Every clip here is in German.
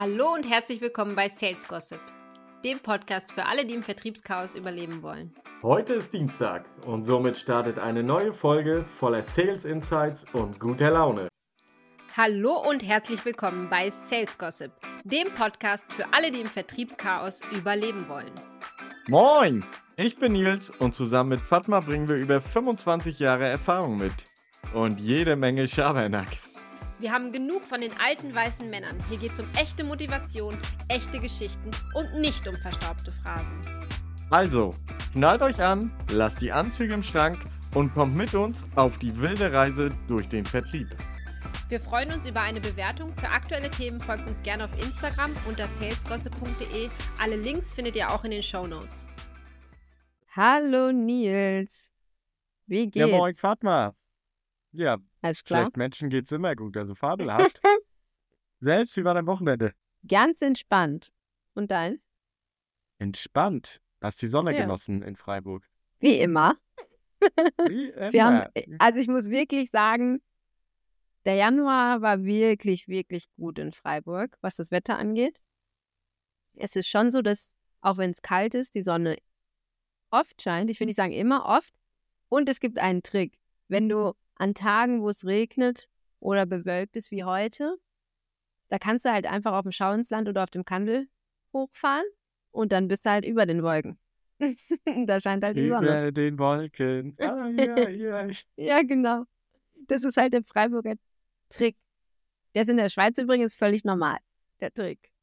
Hallo und herzlich willkommen bei Sales Gossip, dem Podcast für alle, die im Vertriebschaos überleben wollen. Heute ist Dienstag und somit startet eine neue Folge voller Sales Insights und guter Laune. Hallo und herzlich willkommen bei Sales Gossip, dem Podcast für alle, die im Vertriebschaos überleben wollen. Moin, ich bin Nils und zusammen mit Fatma bringen wir über 25 Jahre Erfahrung mit und jede Menge Schabernack. Wir haben genug von den alten weißen Männern. Hier geht es um echte Motivation, echte Geschichten und nicht um verstaubte Phrasen. Also, schnallt euch an, lasst die Anzüge im Schrank und kommt mit uns auf die wilde Reise durch den Vertrieb. Wir freuen uns über eine Bewertung. Für aktuelle Themen folgt uns gerne auf Instagram unter salesgossip.de. Alle Links findet ihr auch in den Shownotes. Hallo Nils, wie geht's? Ja, moin Fatma. Ja, Alles klar? schlecht Menschen geht's immer gut, also fabelhaft. Selbst, wie war dein Wochenende? Ganz entspannt. Und deins? Entspannt. Hast die Sonne Ja. genossen in Freiburg? Wie immer. Wie immer. Wir haben, also ich muss wirklich sagen, der Januar war wirklich, wirklich gut in Freiburg, was das Wetter angeht. Es ist schon so, dass, auch wenn es kalt ist, die Sonne oft scheint. Ich will nicht sagen immer, oft. Und es gibt einen Trick. Wenn du an Tagen, wo es regnet oder bewölkt ist wie heute, da kannst du halt einfach auf dem Schau ins Land oder auf dem Kandel hochfahren und dann bist du halt über den Wolken. Da scheint halt die Sonne. Über den Wolken. Ah, ja. Ja, genau. Das ist halt der Freiburger Trick. Der ist in der Schweiz übrigens völlig normal, der Trick.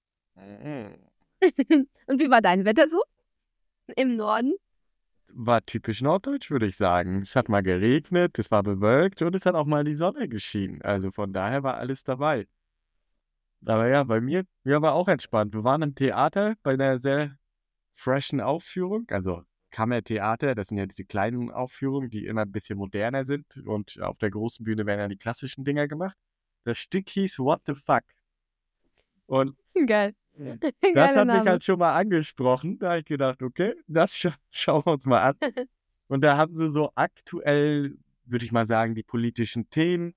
Und wie war dein Wetter so? Im Norden? War typisch norddeutsch, würde ich sagen. Es hat mal geregnet, es war bewölkt und es hat auch mal die Sonne geschienen. Also von daher war alles dabei. Aber ja, bei mir war auch entspannt. Wir waren im Theater bei einer sehr freshen Aufführung. Also Kammertheater, das sind ja diese kleinen Aufführungen, die immer ein bisschen moderner sind. Und auf der großen Bühne werden ja die klassischen Dinger gemacht. Das Stück hieß What the Fuck. Und Geil. das Geiler hat mich Name. halt schon mal angesprochen. Da habe ich gedacht, okay, das schauen wir uns mal an. Und da haben sie so aktuell, würde ich mal sagen, die politischen Themen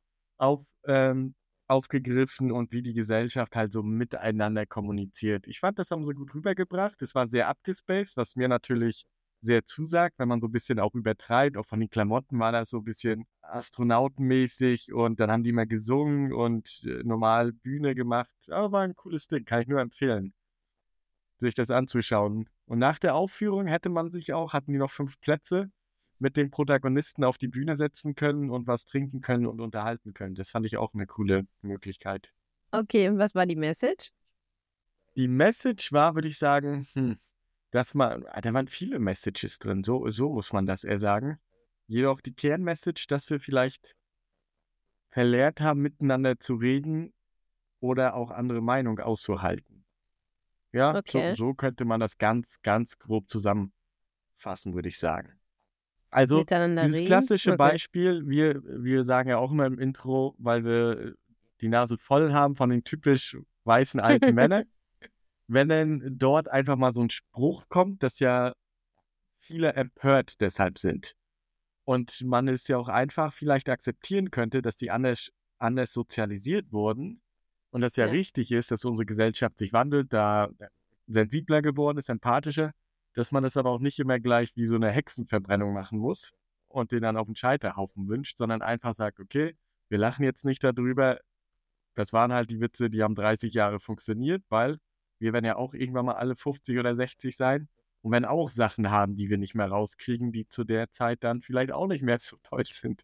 aufgegriffen und wie die Gesellschaft halt so miteinander kommuniziert. Ich fand, das haben sie gut rübergebracht. Es war sehr abgespaced, was mir natürlich sehr zusagt, wenn man so ein bisschen auch übertreibt. Auch von den Klamotten war das so ein bisschen astronautenmäßig und dann haben die mal gesungen und normal Bühne gemacht. Aber war ein cooles Ding, kann ich nur empfehlen, sich das anzuschauen. Und nach der Aufführung hatten die noch 5 Plätze mit den Protagonisten auf die Bühne setzen können und was trinken können und unterhalten können. Das fand ich auch eine coole Möglichkeit. Okay, und was war die Message? Die Message war, würde ich sagen, da waren viele Messages drin, so muss man das eher sagen. Jedoch die Kernmessage, dass wir vielleicht verlernt haben, miteinander zu reden oder auch andere Meinungen auszuhalten. Ja, Okay. so könnte man das ganz, ganz grob zusammenfassen, würde ich sagen. Also Miteinander dieses reden? klassische Okay. Beispiel, wir sagen ja auch immer im Intro, weil wir die Nase voll haben von den typisch weißen alten Männern, wenn dann dort einfach mal so ein Spruch kommt, dass ja viele empört deshalb sind. Und man es ja auch einfach vielleicht akzeptieren könnte, dass die anders sozialisiert wurden und das ja Ja. richtig ist, dass unsere Gesellschaft sich wandelt, da sensibler geworden ist, empathischer, dass man das aber auch nicht immer gleich wie so eine Hexenverbrennung machen muss und den dann auf den Scheiterhaufen wünscht, sondern einfach sagt, okay, wir lachen jetzt nicht darüber, das waren halt die Witze, die haben 30 Jahre funktioniert, weil wir werden ja auch irgendwann mal alle 50 oder 60 sein und werden auch Sachen haben, die wir nicht mehr rauskriegen, die zu der Zeit dann vielleicht auch nicht mehr so toll sind.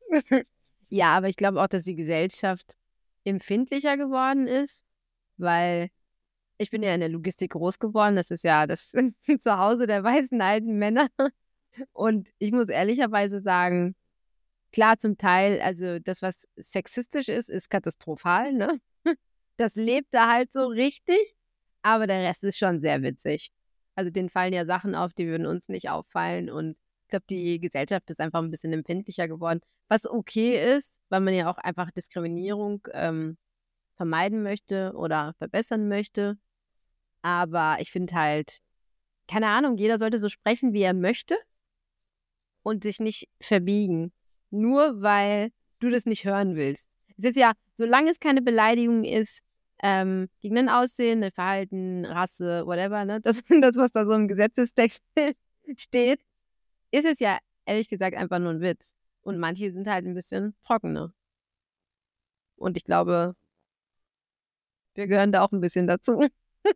Ja, aber ich glaube auch, dass die Gesellschaft empfindlicher geworden ist, weil ich bin ja in der Logistik groß geworden. Das ist ja das Zuhause der weißen alten Männer. Und ich muss ehrlicherweise sagen, klar, zum Teil, also das, was sexistisch ist katastrophal, ne? Das lebt da halt so richtig, aber der Rest ist schon sehr witzig. Also denen fallen ja Sachen auf, die würden uns nicht auffallen und ich glaube, die Gesellschaft ist einfach ein bisschen empfindlicher geworden, was okay ist, weil man ja auch einfach Diskriminierung vermeiden möchte oder verbessern möchte. Aber ich finde halt, keine Ahnung, jeder sollte so sprechen, wie er möchte und sich nicht verbiegen, nur weil du das nicht hören willst. Es ist ja, solange es keine Beleidigung ist, gegen ein Aussehen, ein Verhalten, Rasse, whatever, ne? Das, was da so im Gesetzestext steht, ist es ja ehrlich gesagt einfach nur ein Witz. Und manche sind halt ein bisschen trockener. Und ich glaube, wir gehören da auch ein bisschen dazu.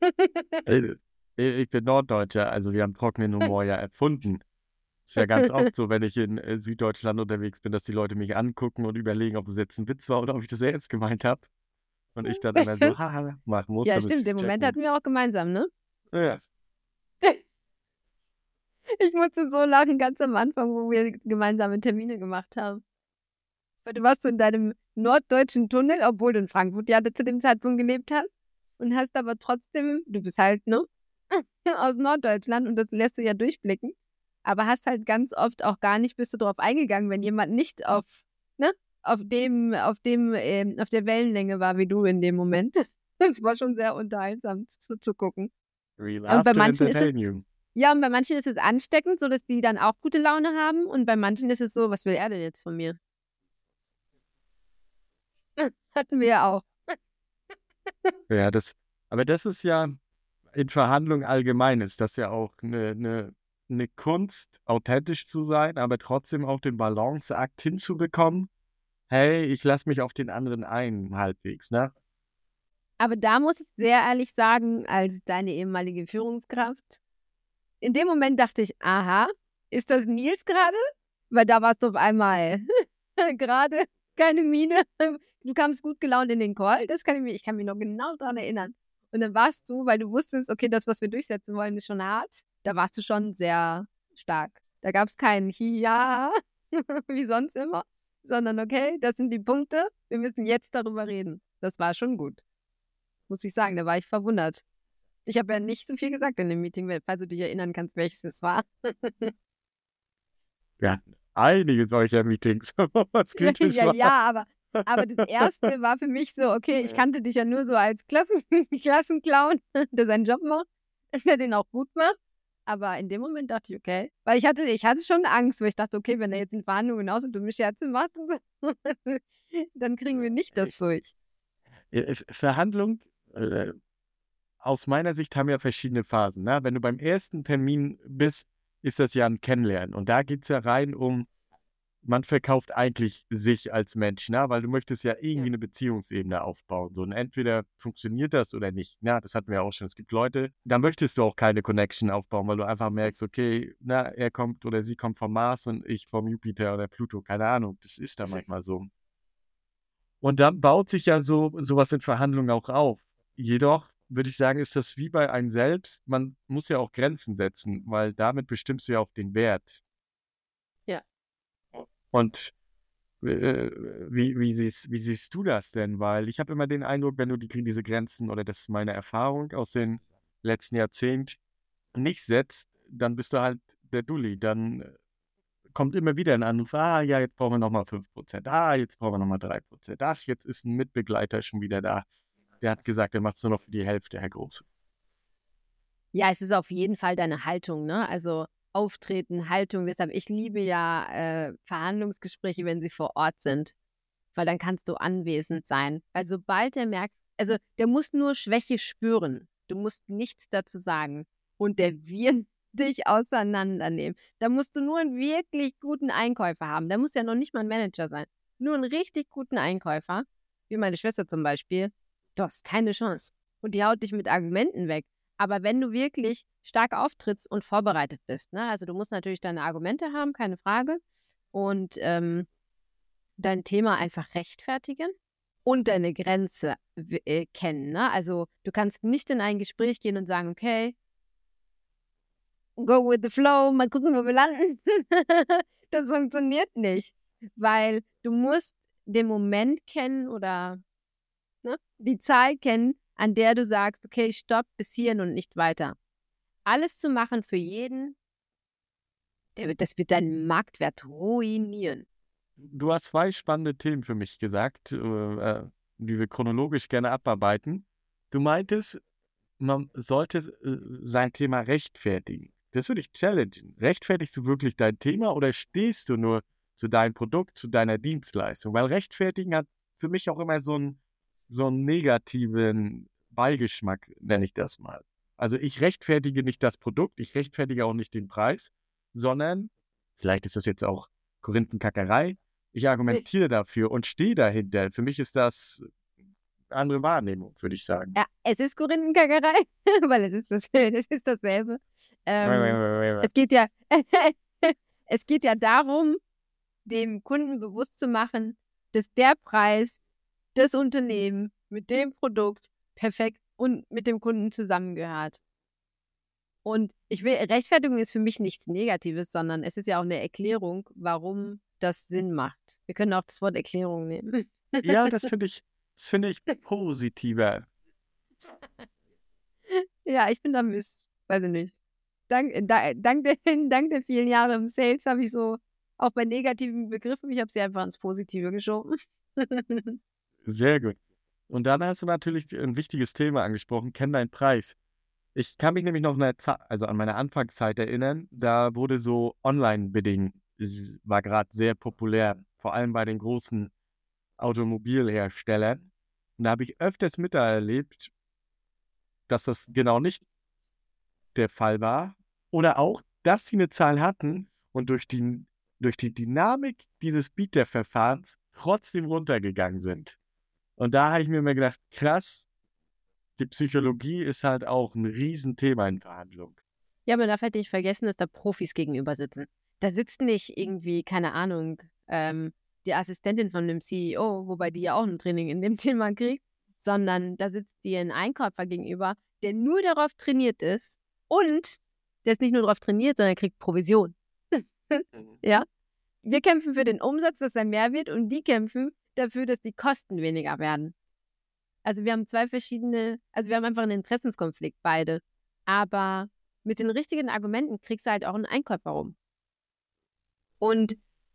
Ich bin Norddeutscher, also wir haben trockenen Humor ja erfunden. Ist ja ganz oft so, wenn ich in Süddeutschland unterwegs bin, dass die Leute mich angucken und überlegen, ob das jetzt ein Witz war oder ob ich das ernst gemeint habe. Und ich dann immer so, haha, machen muss. Ja, stimmt, den Moment hatten wir auch gemeinsam, ne? Ja. Ich musste so lachen, ganz am Anfang, wo wir gemeinsame Termine gemacht haben. Weil du warst so in deinem norddeutschen Tunnel, obwohl du in Frankfurt ja zu dem Zeitpunkt gelebt hast. Und hast aber trotzdem, du bist halt, ne, aus Norddeutschland und das lässt du ja durchblicken. Aber hast halt ganz oft auch gar nicht, bist du drauf eingegangen, wenn jemand nicht auf der Wellenlänge war wie du in dem Moment. Das war schon sehr unterhaltsam zu gucken. We Und love bei to manchen ist es, entertain you. ja, und bei manchen ist es ansteckend, sodass die dann auch gute Laune haben. Und bei manchen ist es so, was will er denn jetzt von mir? Hatten wir ja auch. Ja, aber das ist ja in Verhandlungen allgemein, ist das ja auch eine Kunst, authentisch zu sein, aber trotzdem auch den Balanceakt hinzubekommen. Hey, ich lasse mich auf den anderen ein, halbwegs, ne? Aber da muss ich sehr ehrlich sagen, als deine ehemalige Führungskraft, in dem Moment dachte ich, aha, ist das Nils gerade? Weil da warst du auf einmal gerade keine Miene. Du kamst gut gelaunt in den Call. Ich kann mich noch genau daran erinnern. Und dann warst du, weil du wusstest, okay, das, was wir durchsetzen wollen, ist schon hart. Da warst du schon sehr stark. Da gab es kein Ja, wie sonst immer, sondern okay, das sind die Punkte. Wir müssen jetzt darüber reden. Das war schon gut. Muss ich sagen, da war ich verwundert. Ich habe ja nicht so viel gesagt in dem Meeting, falls du dich erinnern kannst, welches es war. Ja, einige solcher Meetings, was kritisch war. Ja, aber das erste war für mich so, okay, ich kannte dich ja nur so als Klassenclown, der seinen Job macht, der den auch gut macht. Aber in dem Moment dachte ich, okay, weil ich hatte schon Angst, weil ich dachte, okay, wenn er jetzt in Verhandlungen aus und dumme Scherze macht, dann kriegen wir nicht das durch. Verhandlung, aus meiner Sicht haben wir verschiedene Phasen. Ne? Wenn du beim ersten Termin bist, ist das ja ein Kennenlernen. Und da geht es ja rein man verkauft eigentlich sich als Mensch, ne? Weil du möchtest ja irgendwie eine Beziehungsebene aufbauen. So, und entweder funktioniert das oder nicht. Na, das hatten wir auch schon. Es gibt Leute, da möchtest du auch keine Connection aufbauen, weil du einfach merkst, okay, na, er kommt oder sie kommt vom Mars und ich vom Jupiter oder Pluto. Keine Ahnung, das ist da manchmal so. Und dann baut sich ja sowas in Verhandlungen auch auf. Jedoch würde ich sagen, ist das wie bei einem selbst. Man muss ja auch Grenzen setzen, weil damit bestimmst du ja auch den Wert. Ja. Und wie siehst du das denn? Weil ich habe immer den Eindruck, wenn du diese Grenzen, oder das ist meine Erfahrung aus den letzten Jahrzehnten, nicht setzt, dann bist du halt der Dulli. Dann kommt immer wieder ein Anruf, ja, jetzt brauchen wir nochmal 5%, jetzt brauchen wir nochmal 3%, jetzt ist ein Mitbegleiter schon wieder da. Der hat gesagt, er macht es nur noch für die Hälfte, Herr Groß. Ja, es ist auf jeden Fall deine Haltung, ne? Also Auftreten, Haltung. Deshalb, ich liebe ja Verhandlungsgespräche, wenn sie vor Ort sind, weil dann kannst du anwesend sein. Weil sobald er merkt, also der muss nur Schwäche spüren. Du musst nichts dazu sagen. Und der wird dich auseinandernehmen. Da musst du nur einen wirklich guten Einkäufer haben. Der muss ja noch nicht mal ein Manager sein. Nur einen richtig guten Einkäufer, wie meine Schwester zum Beispiel. Du hast keine Chance. Und die haut dich mit Argumenten weg. Aber wenn du wirklich stark auftrittst und vorbereitet bist, ne? Also du musst natürlich deine Argumente haben, keine Frage. Und dein Thema einfach rechtfertigen und deine Grenze kennen. Ne? Also du kannst nicht in ein Gespräch gehen und sagen, okay, go with the flow, mal gucken, wo wir landen. Das funktioniert nicht, weil du musst den Moment kennen oder die Zeit kennen, an der du sagst, okay, stopp, bis hierhin und nicht weiter. Alles zu machen für jeden, das wird deinen Marktwert ruinieren. Du hast 2 spannende Themen für mich gesagt, die wir chronologisch gerne abarbeiten. Du meintest, man sollte sein Thema rechtfertigen. Das würde ich challengen. Rechtfertigst du wirklich dein Thema oder stehst du nur zu deinem Produkt, zu deiner Dienstleistung? Weil rechtfertigen hat für mich auch immer so ein so einen negativen Beigeschmack, nenne ich das mal. Also ich rechtfertige nicht das Produkt, ich rechtfertige auch nicht den Preis, sondern, vielleicht ist das jetzt auch Korinthenkackerei, ich argumentiere dafür und stehe dahinter. Für mich ist das eine andere Wahrnehmung, würde ich sagen. Ja, es ist Korinthenkackerei, weil es ist dasselbe. Es geht ja, es geht ja darum, dem Kunden bewusst zu machen, dass der Preis, das Unternehmen mit dem Produkt perfekt und mit dem Kunden zusammengehört. Und Rechtfertigung ist für mich nichts Negatives, sondern es ist ja auch eine Erklärung, warum das Sinn macht. Wir können auch das Wort Erklärung nehmen. Ja, das finde ich positiver. Ja, ich bin da weiß ich nicht. Dank der vielen Jahre im Sales habe ich so, auch bei negativen Begriffen, ich habe sie einfach ins Positive geschoben. Sehr gut. Und dann hast du natürlich ein wichtiges Thema angesprochen, kenn deinen Preis. Ich kann mich nämlich noch an meine Anfangszeit erinnern, da wurde so Online-Bidding, war gerade sehr populär, vor allem bei den großen Automobilherstellern. Und da habe ich öfters miterlebt, dass das genau nicht der Fall war. Oder auch, dass sie eine Zahl hatten und durch die Dynamik dieses Bieterverfahrens trotzdem runtergegangen sind. Und da habe ich mir immer gedacht, krass, die Psychologie ist halt auch ein Riesenthema in Verhandlungen. Ja, man darf halt nicht vergessen, dass da Profis gegenüber sitzen. Da sitzt nicht irgendwie, keine Ahnung, die Assistentin von dem CEO, wobei die ja auch ein Training in dem Thema kriegt, sondern da sitzt dir ein Einkäufer gegenüber, der nur darauf trainiert ist und der ist nicht nur darauf trainiert, sondern kriegt Provision. Ja? Wir kämpfen für den Umsatz, dass er mehr wird, und die kämpfen dafür, dass die Kosten weniger werden. Also wir haben wir haben einfach einen Interessenskonflikt, beide. Aber mit den richtigen Argumenten kriegst du halt auch einen Einkäufer rum. Und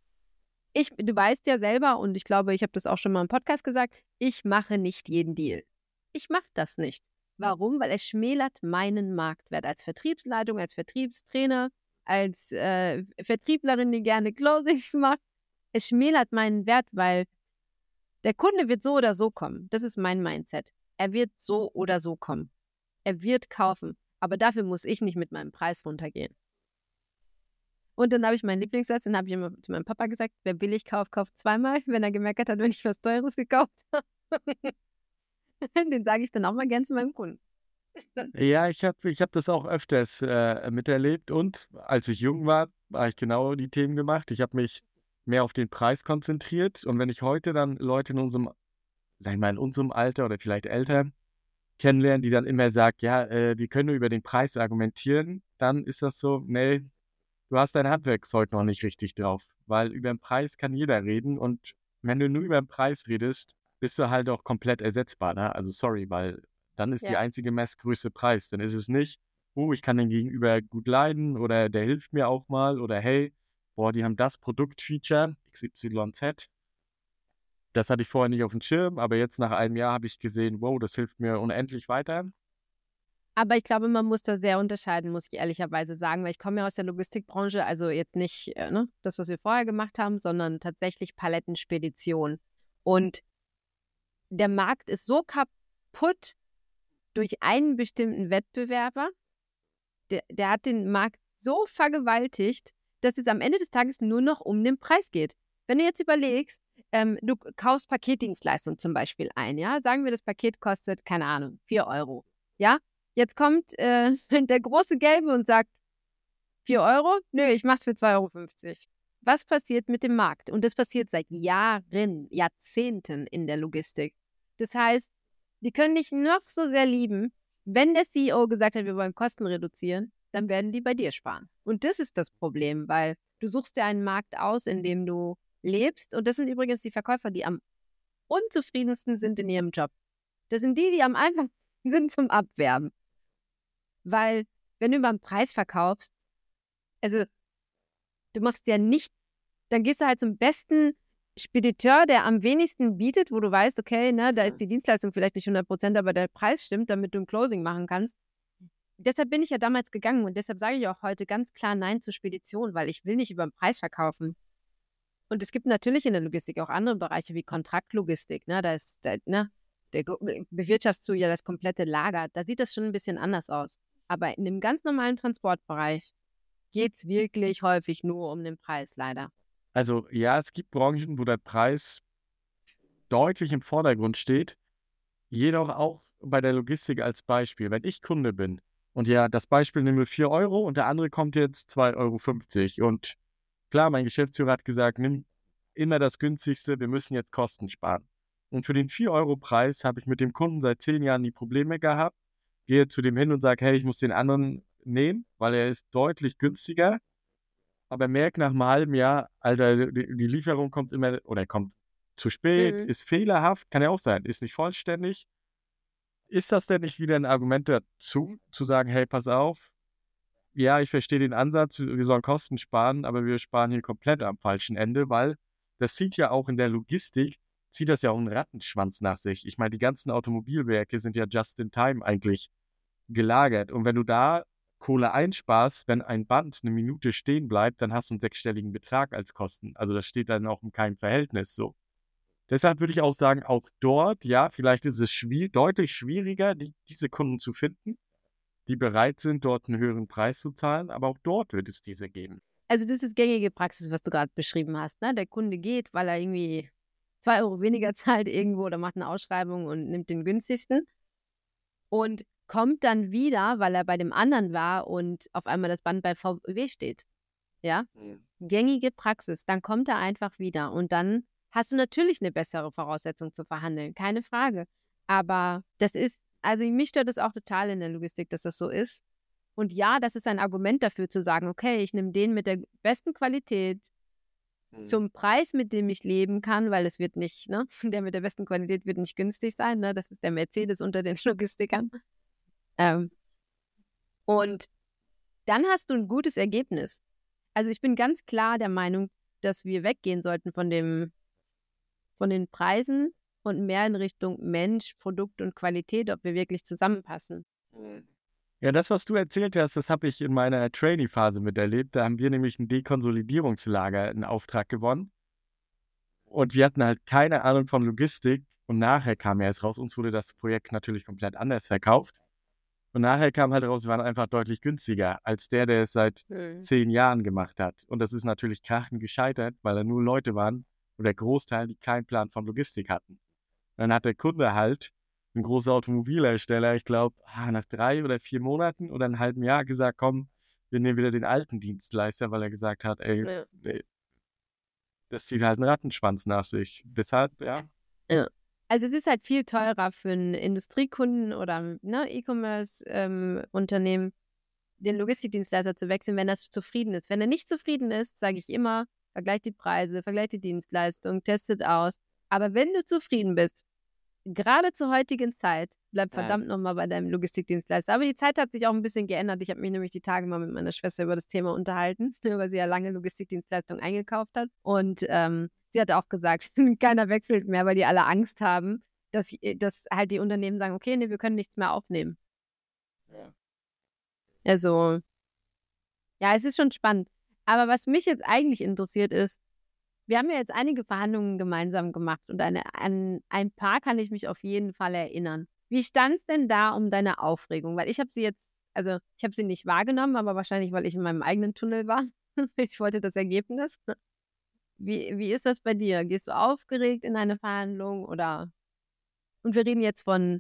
du weißt ja selber, und ich glaube, ich habe das auch schon mal im Podcast gesagt, ich mache nicht jeden Deal. Ich mache das nicht. Warum? Weil es schmälert meinen Marktwert als Vertriebsleitung, als Vertriebstrainer, als Vertrieblerin, die gerne Closings macht. Es schmälert meinen Wert, weil der Kunde wird so oder so kommen. Das ist mein Mindset. Er wird so oder so kommen. Er wird kaufen. Aber dafür muss ich nicht mit meinem Preis runtergehen. Und dann habe ich meinen Lieblingssatz, den habe ich immer zu meinem Papa gesagt, wer billig kauft, kauft zweimal, wenn er gemerkt hat, wenn ich was Teures gekauft habe. Den sage ich dann auch mal gern zu meinem Kunden. Ja, ich hab das auch öfters miterlebt, und als ich jung war, habe ich genau die Themen gemacht. Ich habe mich mehr auf den Preis konzentriert, und wenn ich heute dann Leute in unserem Alter oder vielleicht älter kennenlerne, die dann immer sagen, ja, wir können nur über den Preis argumentieren, dann ist das so, nee, du hast dein Handwerkszeug noch nicht richtig drauf, weil über den Preis kann jeder reden, und wenn du nur über den Preis redest, bist du halt auch komplett ersetzbar, ne? Also sorry, weil dann ist die einzige Messgröße Preis. Dann ist es nicht, ich kann den Gegenüber gut leiden oder der hilft mir auch mal oder hey, die haben das Produktfeature XYZ. Das hatte ich vorher nicht auf dem Schirm, aber jetzt nach einem Jahr habe ich gesehen, das hilft mir unendlich weiter. Aber ich glaube, man muss da sehr unterscheiden, muss ich ehrlicherweise sagen, weil ich komme ja aus der Logistikbranche, also jetzt nicht das, was wir vorher gemacht haben, sondern tatsächlich Palettenspedition. Und der Markt ist so kaputt durch einen bestimmten Wettbewerber, der hat den Markt so vergewaltigt, dass es am Ende des Tages nur noch um den Preis geht. Wenn du jetzt überlegst, du kaufst Paketdienstleistung zum Beispiel ein, ja, sagen wir, das Paket kostet, keine Ahnung, 4 Euro, ja, jetzt kommt der große Gelbe und sagt, 4 Euro? Nö, ich mach's für 2,50 Euro. Was passiert mit dem Markt? Und das passiert seit Jahren, Jahrzehnten in der Logistik. Das heißt, die können dich noch so sehr lieben. Wenn der CEO gesagt hat, wir wollen Kosten reduzieren, dann werden die bei dir sparen. Und das ist das Problem, weil du suchst dir einen Markt aus, in dem du lebst. Und das sind übrigens die Verkäufer, die am unzufriedensten sind in ihrem Job. Das sind die am einfachsten sind zum Abwerben. Weil, wenn du über den Preis verkaufst, also du machst ja nicht, dann gehst du halt zum besten Spediteur, der am wenigsten bietet, wo du weißt, okay, ne, da ist die Dienstleistung vielleicht nicht 100%, aber der Preis stimmt, damit du ein Closing machen kannst. Deshalb bin ich ja damals gegangen und deshalb sage ich auch heute ganz klar Nein zur Spedition, weil ich will nicht über den Preis verkaufen. Und es gibt natürlich in der Logistik auch andere Bereiche wie Kontraktlogistik, ne, bewirtschaftest du ja das komplette Lager. Da sieht das schon ein bisschen anders aus. Aber in dem ganz normalen Transportbereich geht es wirklich häufig nur um den Preis, leider. Also ja, es gibt Branchen, wo der Preis deutlich im Vordergrund steht. Jedoch auch bei der Logistik als Beispiel. Wenn ich Kunde bin und ja, das Beispiel nehmen wir 4 Euro und der andere kommt jetzt 2,50 Euro. Und klar, mein Geschäftsführer hat gesagt, nimm immer das günstigste, wir müssen jetzt Kosten sparen. Und für den 4-Euro-Preis habe ich mit dem Kunden seit 10 Jahren die Probleme gehabt, gehe zu dem hin und sage, hey, ich muss den anderen nehmen, weil er ist deutlich günstiger. Aber merke nach einem halben Jahr, Alter, die Lieferung kommt immer, oder kommt zu spät, ist fehlerhaft, kann ja auch sein, ist nicht vollständig. Ist das denn nicht wieder ein Argument dazu, zu sagen, hey, pass auf, ja, ich verstehe den Ansatz, wir sollen Kosten sparen, aber wir sparen hier komplett am falschen Ende, weil das zieht ja auch in der Logistik, zieht das ja auch einen Rattenschwanz nach sich. Ich meine, die ganzen Automobilwerke sind ja just in time eigentlich gelagert. Und wenn du da Kohle einsparst, wenn ein Band eine Minute stehen bleibt, dann hast du einen 6-stelligen Betrag als Kosten. Also das steht dann auch in keinem Verhältnis so. Deshalb würde ich auch sagen, auch dort, ja, vielleicht ist es deutlich schwieriger, diese Kunden zu finden, die bereit sind, dort einen höheren Preis zu zahlen, aber auch dort wird es diese geben. Also das ist gängige Praxis, was du gerade beschrieben hast, ne? Der Kunde geht, weil er irgendwie 2 Euro weniger zahlt irgendwo oder macht eine Ausschreibung und nimmt den günstigsten und kommt dann wieder, weil er bei dem anderen war und auf einmal das Band bei VW steht. Ja? Gängige Praxis. Dann kommt er einfach wieder und dann hast du natürlich eine bessere Voraussetzung zu verhandeln, keine Frage. Aber das ist, also mich stört das auch total in der Logistik, dass das so ist. Und ja, das ist ein Argument dafür zu sagen, okay, ich nehme den mit der besten Qualität zum Preis, mit dem ich leben kann, weil es wird nicht, ne, der mit der besten Qualität wird nicht günstig sein, ne, das ist der Mercedes unter den Logistikern. Und dann hast du ein gutes Ergebnis. Also ich bin ganz klar der Meinung, dass wir weggehen sollten von den Preisen und mehr in Richtung Mensch, Produkt und Qualität, ob wir wirklich zusammenpassen. Ja, das, was du erzählt hast, das habe ich in meiner Trainee-Phase miterlebt. Da haben wir nämlich ein Dekonsolidierungslager in Auftrag gewonnen. Und wir hatten halt keine Ahnung von Logistik. Und nachher kam ja erst raus, uns wurde das Projekt natürlich komplett anders verkauft. Und nachher kam halt raus, wir waren einfach deutlich günstiger als der es seit 10 Jahren gemacht hat. Und das ist natürlich krachend gescheitert, weil da nur Leute waren, oder der Großteil, die keinen Plan von Logistik hatten. Dann hat der Kunde halt, ein großer Automobilhersteller, ich glaube, nach 3 oder 4 Monaten oder einem halben Jahr gesagt, komm, wir nehmen wieder den alten Dienstleister, weil er gesagt hat, ey, nee, das zieht halt einen Rattenschwanz nach sich. Deshalb, ja. Also es ist halt viel teurer für einen Industriekunden oder E-Commerce-Unternehmen, den Logistikdienstleister zu wechseln, wenn er zufrieden ist. Wenn er nicht zufrieden ist, sage ich immer, vergleicht die Preise, vergleicht die Dienstleistung, testet aus. Aber wenn du zufrieden bist, gerade zur heutigen Zeit, bleib verdammt nochmal bei deinem Logistikdienstleister. Aber die Zeit hat sich auch ein bisschen geändert. Ich habe mich nämlich die Tage mal mit meiner Schwester über das Thema unterhalten, weil sie ja lange Logistikdienstleistung eingekauft hat. Und sie hat auch gesagt, keiner wechselt mehr, weil die alle Angst haben, dass halt die Unternehmen sagen, okay, nee, wir können nichts mehr aufnehmen. Ja. Also, ja, es ist schon spannend. Aber was mich jetzt eigentlich interessiert ist, wir haben ja jetzt einige Verhandlungen gemeinsam gemacht und an ein paar kann ich mich auf jeden Fall erinnern. Wie stand es denn da um deine Aufregung? Weil ich habe sie nicht wahrgenommen, aber wahrscheinlich, weil ich in meinem eigenen Tunnel war. Ich wollte das Ergebnis. Wie ist das bei dir? Gehst du aufgeregt in eine Verhandlung oder? Und wir reden jetzt von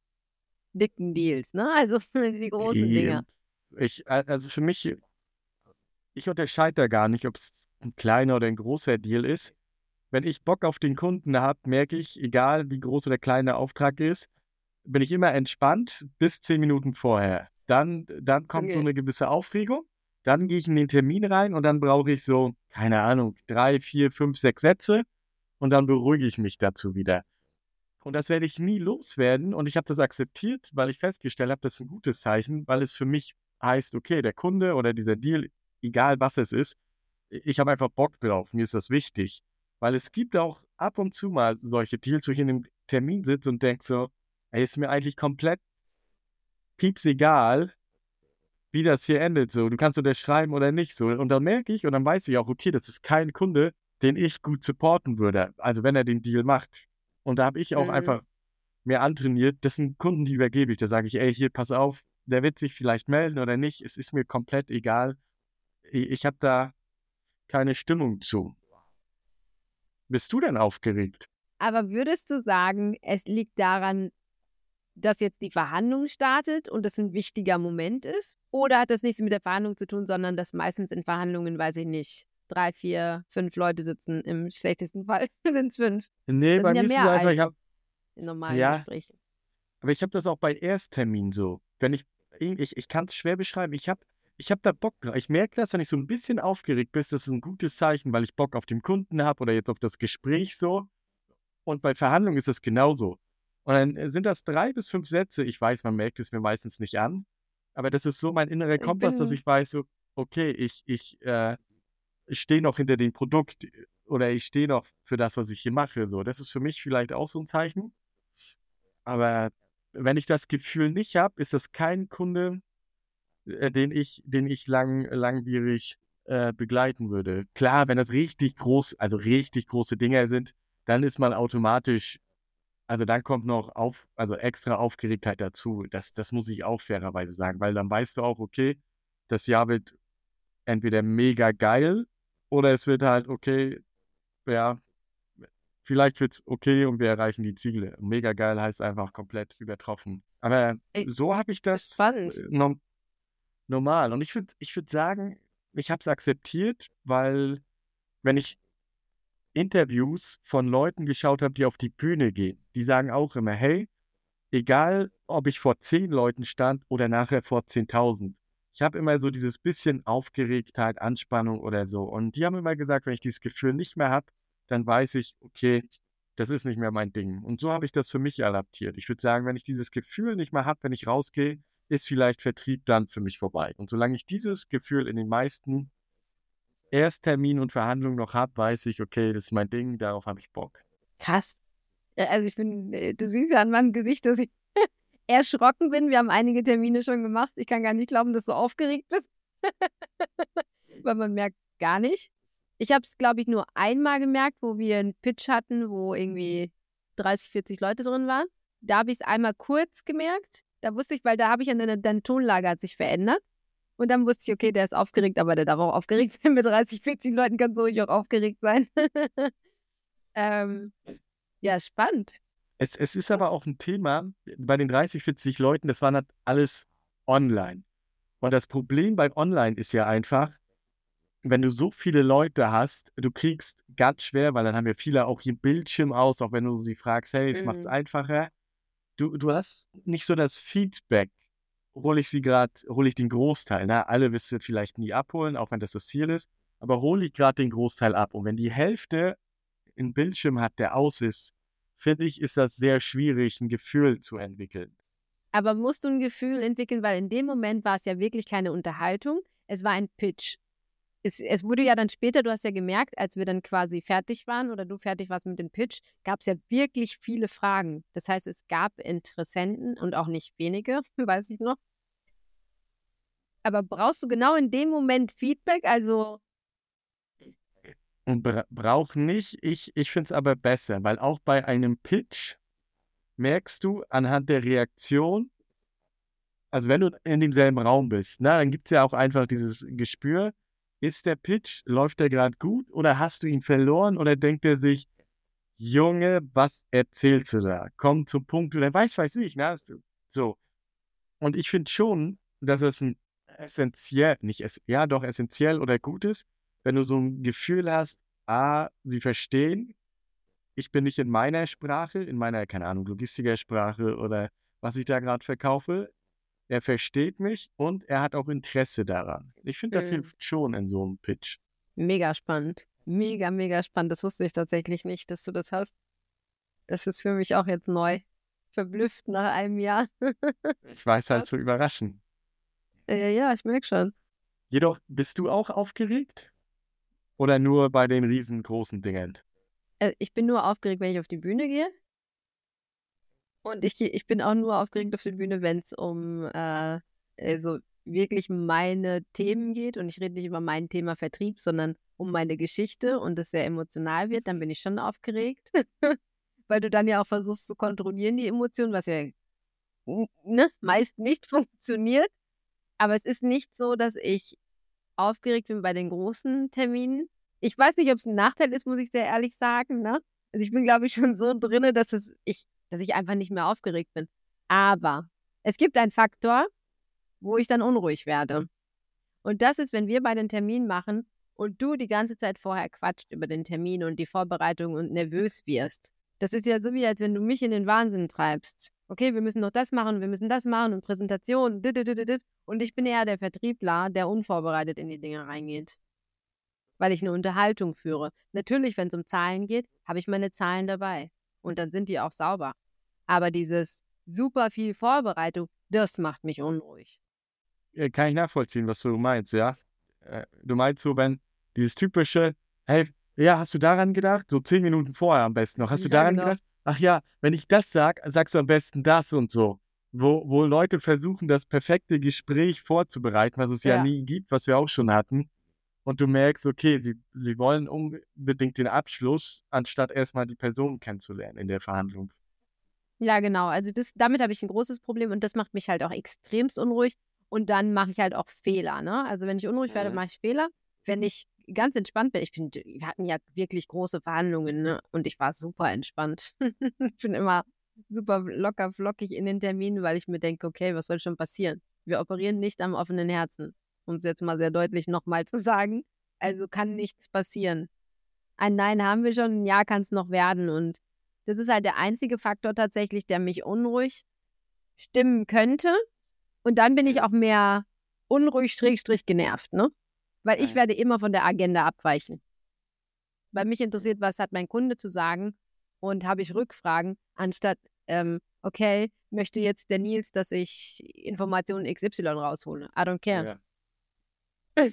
dicken Deals, ne? Also die großen Dinge. Also für mich, ich unterscheide da gar nicht, ob es ein kleiner oder ein großer Deal ist. Wenn ich Bock auf den Kunden habe, merke ich, egal wie groß oder klein der Auftrag ist, bin ich immer entspannt bis 10 Minuten vorher. Dann kommt so eine gewisse Aufregung. Dann gehe ich in den Termin rein und dann brauche ich so, keine Ahnung, 3, 4, 5, 6 Sätze und dann beruhige ich mich dazu wieder. Und das werde ich nie loswerden und ich habe das akzeptiert, weil ich festgestellt habe, das ist ein gutes Zeichen, weil es für mich heißt, okay, der Kunde oder dieser Deal, egal was es ist, ich habe einfach Bock drauf, mir ist das wichtig. Weil es gibt auch ab und zu mal solche Deals, wo ich in einem Termin sitze und denke so, ey, ist mir eigentlich komplett pieps egal, wie das hier endet. So, du kannst unterschreiben oder nicht. So. Und dann merke ich und dann weiß ich auch, okay, das ist kein Kunde, den ich gut supporten würde. Also wenn er den Deal macht. Und da habe ich auch einfach mir antrainiert, das sind Kunden, die übergebe ich. Da sage ich, ey, hier, pass auf, der wird sich vielleicht melden oder nicht. Es ist mir komplett egal. Ich habe da keine Stimmung zu. Bist du denn aufgeregt? Aber würdest du sagen, es liegt daran, dass jetzt die Verhandlung startet und das ein wichtiger Moment ist? Oder hat das nichts mit der Verhandlung zu tun, sondern dass meistens in Verhandlungen, weiß ich nicht, 3, 4, 5 Leute sitzen, im schlechtesten Fall sind es 5. Nee, Das bei sind ja mir ist es mehr einfach, als in normalen Gesprächen. aber ich habe das auch bei Erstterminen so. Wenn ich kann es schwer beschreiben, ich hab da Bock drauf. Ich merke das, wenn ich so ein bisschen aufgeregt bin, das ist ein gutes Zeichen, weil ich Bock auf den Kunden habe oder jetzt auf das Gespräch so. Und bei Verhandlungen ist es genauso. Und dann sind das 3 bis 5 Sätze. Ich weiß, man merkt es mir meistens nicht an. Aber das ist so mein innerer Kompass, dass ich weiß, so, okay, ich stehe noch hinter dem Produkt oder ich stehe noch für das, was ich hier mache. So, das ist für mich vielleicht auch so ein Zeichen. Aber wenn ich das Gefühl nicht habe, ist das kein Kunde, den ich langwierig begleiten würde. Klar, wenn das richtig große Dinge sind, dann ist man automatisch, also dann kommt noch also extra Aufgeregtheit dazu. Das muss ich auch fairerweise sagen, weil dann weißt du auch, okay, das Jahr wird entweder mega geil oder es wird halt, okay, ja, vielleicht wird es okay und wir erreichen die Ziele. Mega geil heißt einfach komplett übertroffen. Aber so habe ich das Spannend. normal. Und ich würd sagen, ich habe es akzeptiert, weil wenn ich Interviews von Leuten geschaut habe, die auf die Bühne gehen, die sagen auch immer, hey, egal ob ich vor 10 Leuten stand oder nachher vor 10.000, ich habe immer so dieses bisschen Aufgeregtheit, Anspannung oder so. Und die haben immer gesagt, wenn ich dieses Gefühl nicht mehr habe, dann weiß ich, okay, das ist nicht mehr mein Ding. Und so habe ich das für mich adaptiert. Ich würde sagen, wenn ich dieses Gefühl nicht mehr habe, wenn ich rausgehe, ist vielleicht Vertrieb dann für mich vorbei. Und solange ich dieses Gefühl in den meisten Erstterminen und Verhandlungen noch habe, weiß ich, okay, das ist mein Ding, darauf habe ich Bock. Krass. Also ich bin, du siehst ja an meinem Gesicht, dass ich erschrocken bin. Wir haben einige Termine schon gemacht. Ich kann gar nicht glauben, dass du aufgeregt bist. Weil man merkt gar nicht. Ich habe es, glaube ich, nur einmal gemerkt, wo wir einen Pitch hatten, wo irgendwie 30, 40 Leute drin waren. Da habe ich es einmal kurz gemerkt. Da wusste ich, weil da habe ich deine Tonlage hat sich verändert. Und dann wusste ich, okay, der ist aufgeregt, aber der darf auch aufgeregt sein. Mit 30, 40 Leuten kann so ruhig auch aufgeregt sein. Ja, spannend. Es ist aber auch ein Thema, bei den 30, 40 Leuten, das war halt alles online. Und das Problem bei online ist ja einfach, wenn du so viele Leute hast, du kriegst ganz schwer, weil dann haben ja viele auch hier Bildschirm aus, auch wenn du sie fragst, hey, es macht es einfacher. Du hast nicht so das Feedback, hole ich den Großteil. Ne? Alle wirst du vielleicht nie abholen, auch wenn das Ziel ist, aber hole ich gerade den Großteil ab. Und wenn die Hälfte einen Bildschirm hat, der aus ist, finde ich, ist das sehr schwierig, ein Gefühl zu entwickeln. Aber musst du ein Gefühl entwickeln, weil in dem Moment war es ja wirklich keine Unterhaltung, es war ein Pitch. Es wurde ja dann später, du hast ja gemerkt, als wir dann quasi fertig waren oder du fertig warst mit dem Pitch, gab es ja wirklich viele Fragen. Das heißt, es gab Interessenten und auch nicht wenige, weiß ich noch. Aber brauchst du genau in dem Moment Feedback? Also Brauch nicht. Ich finde es aber besser, weil auch bei einem Pitch merkst du anhand der Reaktion, also wenn du in demselben Raum bist, dann gibt es ja auch einfach dieses Gespür, ist der Pitch, läuft der gerade gut oder hast du ihn verloren oder denkt er sich, Junge, was erzählst du da? Komm zum Punkt oder weiß ich, ne? So. Und ich finde schon, dass es ein essentiell oder gut ist, wenn du so ein Gefühl hast, sie verstehen, ich bin nicht in meiner Sprache, in meiner, keine Ahnung, Logistikersprache oder was ich da gerade verkaufe. Er versteht mich und er hat auch Interesse daran. Ich finde, das hilft schon in so einem Pitch. Mega spannend. Mega, mega spannend. Das wusste ich tatsächlich nicht, dass du das hast. Das ist für mich auch jetzt neu. Verblüfft nach einem Jahr. Ich weiß halt zu überraschen. Ja, ich merke schon. Jedoch, bist du auch aufgeregt? Oder nur bei den riesengroßen Dingen? Ich bin nur aufgeregt, wenn ich auf die Bühne gehe. Und ich bin auch nur aufgeregt auf der Bühne, wenn es um so wirklich meine Themen geht. Und ich rede nicht über mein Thema Vertrieb, sondern um meine Geschichte und es sehr emotional wird. Dann bin ich schon aufgeregt. weil du dann ja auch versuchst zu kontrollieren, die Emotionen, was ja meist nicht funktioniert. Aber es ist nicht so, dass ich aufgeregt bin bei den großen Terminen. Ich weiß nicht, ob es ein Nachteil ist, muss ich sehr ehrlich sagen, ne? Also ich bin, glaube ich, schon so drin, dass ich einfach nicht mehr aufgeregt bin. Aber es gibt einen Faktor, wo ich dann unruhig werde. Und das ist, wenn wir bei den Termin machen und du die ganze Zeit vorher quatscht über den Termin und die Vorbereitung und nervös wirst. Das ist ja so, wie als wenn du mich in den Wahnsinn treibst. Okay, wir müssen noch das machen, wir müssen das machen und Präsentation, und ich bin eher der Vertriebler, der unvorbereitet in die Dinge reingeht. Weil ich eine Unterhaltung führe. Natürlich, wenn es um Zahlen geht, habe ich meine Zahlen dabei. Und dann sind die auch sauber. Aber dieses super viel Vorbereitung, das macht mich unruhig. Kann ich nachvollziehen, was du meinst, ja. Du meinst so, wenn dieses typische, hey, ja, hast du daran gedacht? So 10 Minuten vorher am besten noch. Hast du daran gedacht? Ach ja, wenn ich das sag, sagst du am besten das und so. Wo Leute versuchen, das perfekte Gespräch vorzubereiten, was es ja nie gibt, was wir auch schon hatten. Und du merkst, okay, sie wollen unbedingt den Abschluss, anstatt erstmal die Person kennenzulernen in der Verhandlung. Ja, genau. Also damit habe ich ein großes Problem und das macht mich halt auch extremst unruhig. Und dann mache ich halt auch Fehler, ne? Also wenn ich unruhig werde, mache ich Fehler. Wenn ich ganz entspannt bin, wir hatten ja wirklich große Verhandlungen, ne? Und ich war super entspannt. Ich bin immer super locker, flockig in den Terminen, weil ich mir denke, okay, was soll schon passieren? Wir operieren nicht am offenen Herzen, um es jetzt mal sehr deutlich nochmal zu sagen. Also kann nichts passieren. Ein Nein haben wir schon, ein Ja kann es noch werden. Und das ist halt der einzige Faktor tatsächlich, der mich unruhig stimmen könnte. Und dann bin ich auch mehr unruhig, genervt, ne? Weil ich werde immer von der Agenda abweichen. Weil mich interessiert, was hat mein Kunde zu sagen und habe ich Rückfragen, anstatt, okay, möchte jetzt der Nils, dass ich Informationen XY raushole. I don't care. Ja.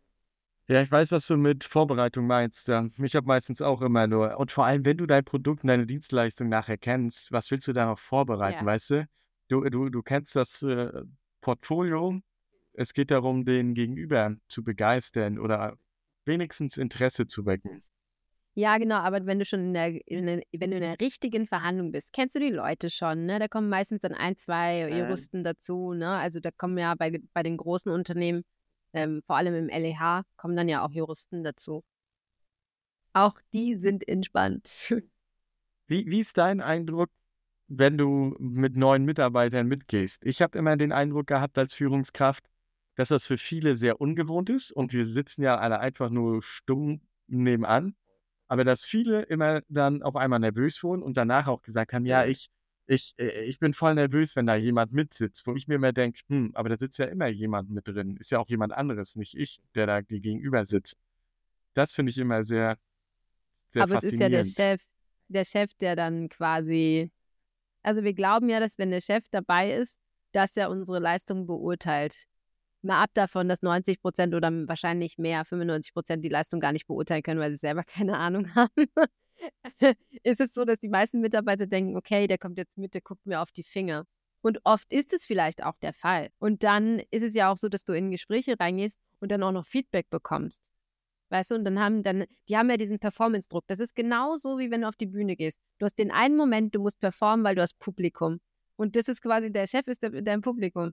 Ja, ich weiß, was du mit Vorbereitung meinst. Ja. Ich habe meistens auch immer nur. Und vor allem, wenn du dein Produkt und deine Dienstleistung nachher kennst, was willst du da noch vorbereiten, weißt du? Du kennst das Portfolio. Es geht darum, den Gegenüber zu begeistern oder wenigstens Interesse zu wecken. Ja, genau, aber wenn du schon wenn du in der richtigen Verhandlung bist, kennst du die Leute schon, ne? Da kommen meistens dann 1, 2 Juristen dazu, ne? Also da kommen ja bei den großen Unternehmen, vor allem im LEH, kommen dann ja auch Juristen dazu. Auch die sind entspannt. Wie ist dein Eindruck, wenn du mit neuen Mitarbeitern mitgehst? Ich habe immer den Eindruck gehabt als Führungskraft, dass das für viele sehr ungewohnt ist und wir sitzen ja alle einfach nur stumm nebenan. Aber dass viele immer dann auf einmal nervös wurden und danach auch gesagt haben, ja, ich bin voll nervös, wenn da jemand mitsitzt, wo ich mir immer denke, aber da sitzt ja immer jemand mit drin. Ist ja auch jemand anderes, nicht ich, der da gegenüber sitzt. Das finde ich immer sehr, sehr Aber faszinierend. Es ist ja der Chef, der dann quasi, also wir glauben ja, dass wenn der Chef dabei ist, dass er unsere Leistung beurteilt. Mal ab davon, dass 90% oder wahrscheinlich mehr, 95% die Leistung gar nicht beurteilen können, weil sie selber keine Ahnung haben. Ist es so, dass die meisten Mitarbeiter denken, okay, der kommt jetzt mit, der guckt mir auf die Finger. Und oft ist es vielleicht auch der Fall. Und dann ist es ja auch so, dass du in Gespräche reingehst und dann auch noch Feedback bekommst. Weißt du, und die haben ja diesen Performance-Druck. Das ist genauso, wie wenn du auf die Bühne gehst. Du hast den einen Moment, du musst performen, weil du hast Publikum. Und das ist quasi, der Chef ist dein Publikum.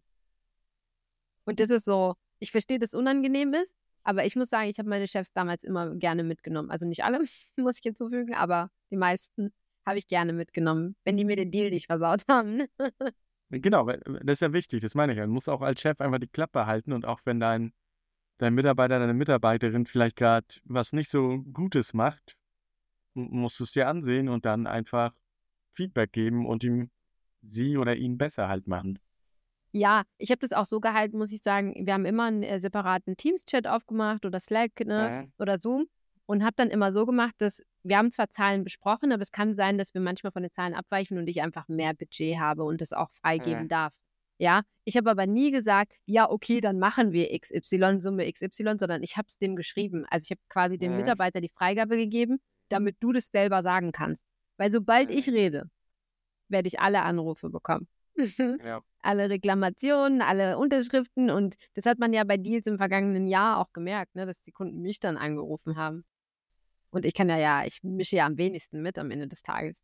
Und das ist so, ich verstehe, dass es unangenehm ist, aber ich muss sagen, ich habe meine Chefs damals immer gerne mitgenommen. Also nicht alle, muss ich hinzufügen, aber die meisten habe ich gerne mitgenommen, wenn die mir den Deal nicht versaut haben. Genau, das ist ja wichtig, das meine ich ja. Du musst auch als Chef einfach die Klappe halten und auch wenn dein Mitarbeiter, deine Mitarbeiterin vielleicht gerade was nicht so Gutes macht, musst du es dir ansehen und dann einfach Feedback geben und sie oder ihn besser halt machen. Ja, ich habe das auch so gehalten, muss ich sagen. Wir haben immer einen separaten Teams-Chat aufgemacht oder Slack, ne, oder Zoom und habe dann immer so gemacht, dass wir haben zwar Zahlen besprochen, aber es kann sein, dass wir manchmal von den Zahlen abweichen und ich einfach mehr Budget habe und das auch freigeben darf. Ja, ich habe aber nie gesagt, ja, okay, dann machen wir XY, Summe XY, sondern ich habe es dem geschrieben. Also ich habe quasi dem Mitarbeiter die Freigabe gegeben, damit du das selber sagen kannst. Weil sobald ich rede, werde ich alle Anrufe bekommen. Ja. Alle Reklamationen, alle Unterschriften und das hat man ja bei Deals im vergangenen Jahr auch gemerkt, ne, dass die Kunden mich dann angerufen haben. Und ich mische ja am wenigsten mit am Ende des Tages.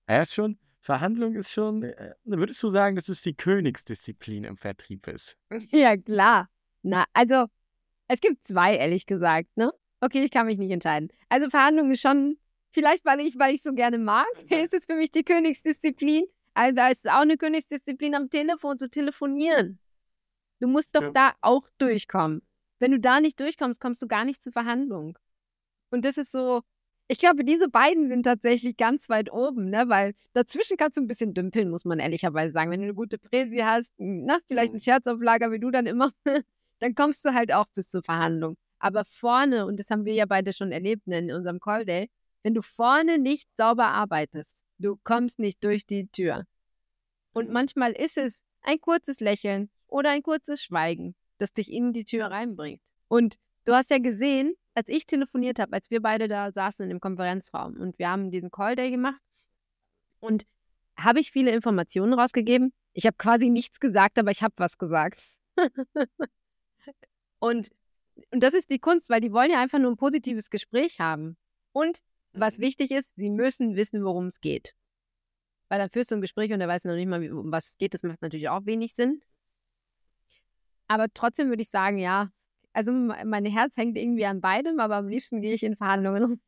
Verhandlung ist schon, würdest du sagen, dass es die Königsdisziplin im Vertrieb ist? Ja, klar. Na, also, es gibt 2, ehrlich gesagt, ne? Okay, ich kann mich nicht entscheiden. Also Verhandlung ist schon, vielleicht weil ich so gerne mag, ist es für mich die Königsdisziplin. Also da ist es auch eine Königsdisziplin, am Telefon zu telefonieren. Du musst doch da auch durchkommen. Wenn du da nicht durchkommst, kommst du gar nicht zur Verhandlung. Und das ist so, ich glaube, diese beiden sind tatsächlich ganz weit oben, ne? Weil dazwischen kannst du ein bisschen dümpeln, muss man ehrlicherweise sagen. Wenn du eine gute Präsi hast, vielleicht ein Scherzauflager wie du dann immer, dann kommst du halt auch bis zur Verhandlung. Aber vorne, und das haben wir ja beide schon erlebt in unserem Call Day, wenn du vorne nicht sauber arbeitest, du kommst nicht durch die Tür. Und manchmal ist es ein kurzes Lächeln oder ein kurzes Schweigen, das dich in die Tür reinbringt. Und du hast ja gesehen, als ich telefoniert habe, als wir beide da saßen in dem Konferenzraum und wir haben diesen Call Day gemacht und habe ich viele Informationen rausgegeben. Ich habe quasi nichts gesagt, aber ich habe was gesagt. Und das ist die Kunst, weil die wollen ja einfach nur ein positives Gespräch haben. Und was wichtig ist, sie müssen wissen, worum es geht. Weil dann führst du ein Gespräch und er weiß noch nicht mal, um was es geht. Das macht natürlich auch wenig Sinn. Aber trotzdem würde ich sagen, ja, also mein Herz hängt irgendwie an beidem, aber am liebsten gehe ich in Verhandlungen.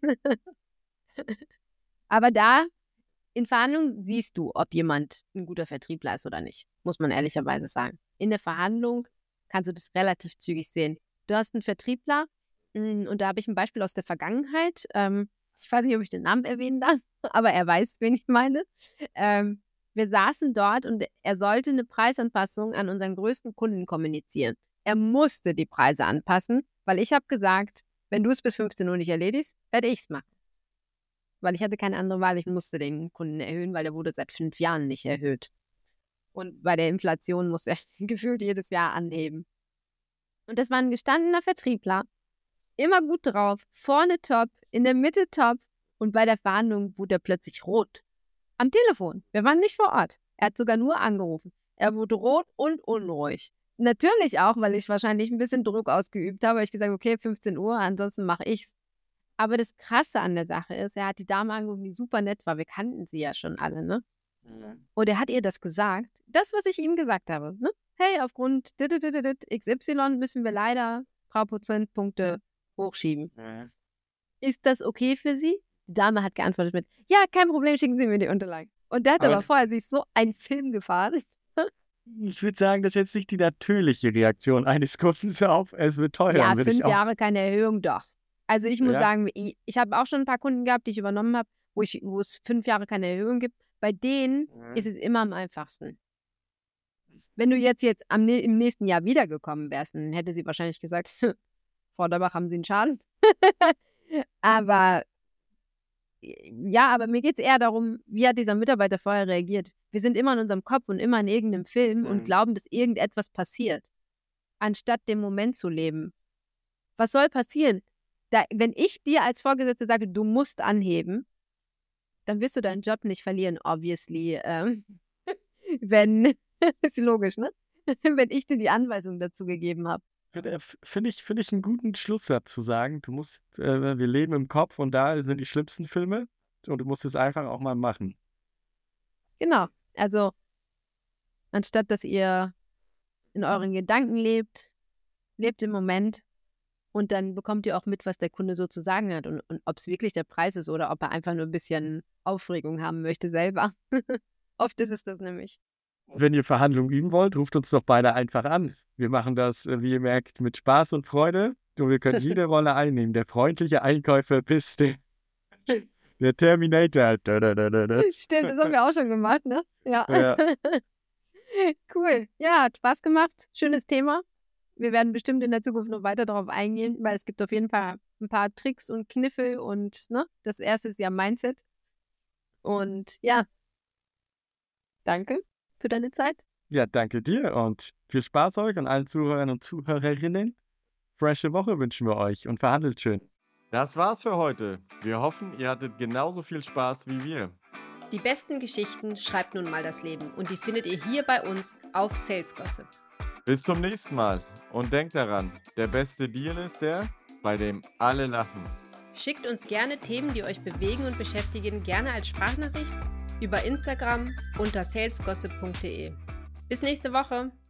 Aber da, in Verhandlungen siehst du, ob jemand ein guter Vertriebler ist oder nicht, muss man ehrlicherweise sagen. In der Verhandlung kannst du das relativ zügig sehen. Du hast einen Vertriebler, und da habe ich ein Beispiel aus der Vergangenheit. Ich weiß nicht, ob ich den Namen erwähnen darf, aber er weiß, wen ich meine. Wir saßen dort und er sollte eine Preisanpassung an unseren größten Kunden kommunizieren. Er musste die Preise anpassen, weil ich habe gesagt, wenn du es bis 15 Uhr nicht erledigst, werde ich es machen. Weil ich hatte keine andere Wahl, ich musste den Kunden erhöhen, weil er wurde seit 5 Jahren nicht erhöht. Und bei der Inflation muss er gefühlt jedes Jahr anheben. Und das war ein gestandener Vertriebler, immer gut drauf, vorne top, in der Mitte top und bei der Verhandlung wurde er plötzlich rot. Am Telefon, wir waren nicht vor Ort. Er hat sogar nur angerufen. Er wurde rot und unruhig. Natürlich auch, weil ich wahrscheinlich ein bisschen Druck ausgeübt habe. Ich gesagt, okay, 15 Uhr, ansonsten mache ich's. Aber das Krasse an der Sache ist, er hat die Dame angerufen, die super nett war. Wir kannten sie ja schon alle, ne? Und er hat ihr das gesagt, das, was ich ihm gesagt habe, ne? Hey, aufgrund XY müssen wir leider ein paar Prozentpunkte hochschieben. Ist das okay für Sie? Die Dame hat geantwortet mit, ja, kein Problem, schicken Sie mir die Unterlagen. Und der hat aber vorher sich so einen Film gefahren. Ich würde sagen, das ist jetzt nicht die natürliche Reaktion eines Kunden auf, es wird teuer. Ja, 5 Jahre keine Erhöhung, doch. Also ich muss sagen, ich habe auch schon ein paar Kunden gehabt, die ich übernommen habe, wo es 5 Jahre keine Erhöhung gibt. Bei denen ist es immer am einfachsten. Wenn du jetzt im nächsten Jahr wiedergekommen wärst, dann hätte sie wahrscheinlich gesagt, Frau Dabach, haben Sie einen Schaden? Aber mir geht es eher darum, wie hat dieser Mitarbeiter vorher reagiert? Wir sind immer in unserem Kopf und immer in irgendeinem Film und glauben, dass irgendetwas passiert, anstatt den Moment zu leben. Was soll passieren? Wenn ich dir als Vorgesetzte sage, du musst anheben, dann wirst du deinen Job nicht verlieren, obviously. Ist logisch, ne? Wenn ich dir die Anweisung dazu gegeben habe. Finde ich einen guten Schlusssatz zu sagen, wir leben im Kopf und da sind die schlimmsten Filme und du musst es einfach auch mal machen. Genau, also anstatt dass ihr in euren Gedanken lebt im Moment und dann bekommt ihr auch mit, was der Kunde so zu sagen hat und ob es wirklich der Preis ist oder ob er einfach nur ein bisschen Aufregung haben möchte selber. Oft ist es das nämlich. Wenn ihr Verhandlungen üben wollt, ruft uns doch beide einfach an. Wir machen das, wie ihr merkt, mit Spaß und Freude. Und wir können jede Rolle einnehmen. Der freundliche Einkäufer bis der Terminator. Stimmt, das haben wir auch schon gemacht, ne? Ja. Cool. Ja, hat Spaß gemacht. Schönes Thema. Wir werden bestimmt in der Zukunft noch weiter darauf eingehen, weil es gibt auf jeden Fall ein paar Tricks und Kniffel und das erste ist ja Mindset. Und ja, danke für deine Zeit. Ja, danke dir und viel Spaß euch und allen Zuhörern und Zuhörerinnen. Frische Woche wünschen wir euch und verhandelt schön. Das war's für heute. Wir hoffen, ihr hattet genauso viel Spaß wie wir. Die besten Geschichten schreibt nun mal das Leben und die findet ihr hier bei uns auf Sales Gossip. Bis zum nächsten Mal und denkt daran, der beste Deal ist der, bei dem alle lachen. Schickt uns gerne Themen, die euch bewegen und beschäftigen, gerne als Sprachnachricht über Instagram unter salesgossip.de. Bis nächste Woche!